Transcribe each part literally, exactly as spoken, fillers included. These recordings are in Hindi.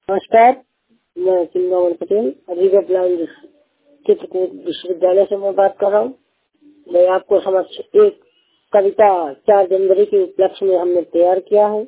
नमस्कार, मैं चिंतामण पटेल अलीगढ़ लाइन चित्रकूट विश्वविद्यालय से मैं बात कर रहा हूँ। मैं आपको समक्ष एक कविता चार जनवरी के उपलक्ष्य में हमने तैयार किया है।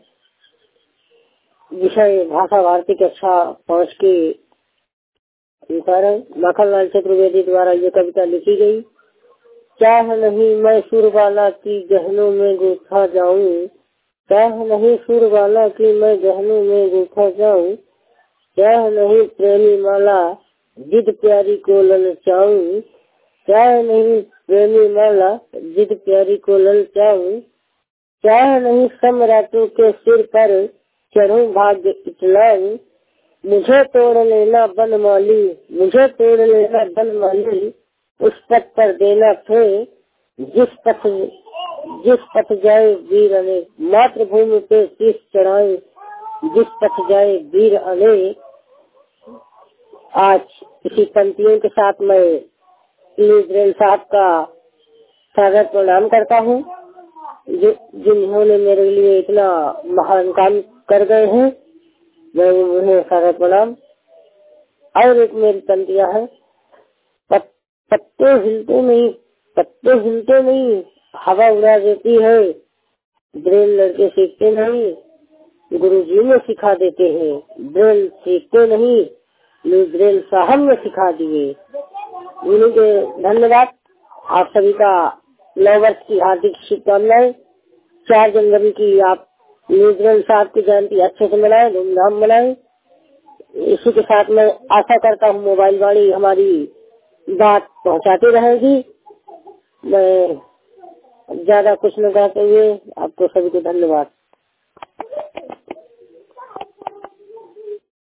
विषय भाषा भारती कक्षा पाँच के अनुसार है। माखनलाल चतुर्वेदी द्वारा ये कविता लिखी गई। चाह नहीं मैं सुरबाला की गहनों में गुथा जाऊं, चाह नहीं सुरबाला की मैं गहनों में गुथा जाऊं, चाह नहीं प्रेमी माला जिद प्यारी को ललचाऊं, चाह नहीं प्रेमी माला जिद प्यारी को ललचाऊं, चाह नहीं सम्राटों के सिर पर चढ़ूं भाग्य इतलाऊं, मुझे तोड़ लेना बनमाली, मुझे तोड़ लेना बनमाली, उस पथ पर देना थे जिस पथ जिस पथ जाए वीर अनेक, मातृभूमि पे शीश चढ़ाए जिस पथ जाए वीर अनेक। आज इसी पंक्तियों के साथ मैं इब्राहिम साहब का सादर प्रणाम करता हूँ, जिन्होंने मेरे लिए इतना महान काम कर गए हैं। मैं उन्हें सादर प्रणाम। और एक मेरी पंक्तियाँ है। पत्ते हिलते नहीं, पत्ते हिलते नहीं, हवा उड़ा देती है, ब्रेल लड़के सीखते नहीं, गुरुजी ने सिखा देते हैं, ब्रेल सीखते नहीं, ब्रेल साहब ने सिखा दिए। उन्हीं के धन्यवाद। आप सभी का नव वर्ष की हार्दिक शुभकामनाएं। चार जनवरी की आप ब्रेल साहब की जयंती अच्छे से मनाएं, धूमधाम मनाएं। इसी के साथ मैं आशा करता हूँ मोबाइल वाणी हमारी बात पहुँचाते रहेगी। मैं ज्यादा कुछ न कहते हुए आपको सभी को धन्यवाद।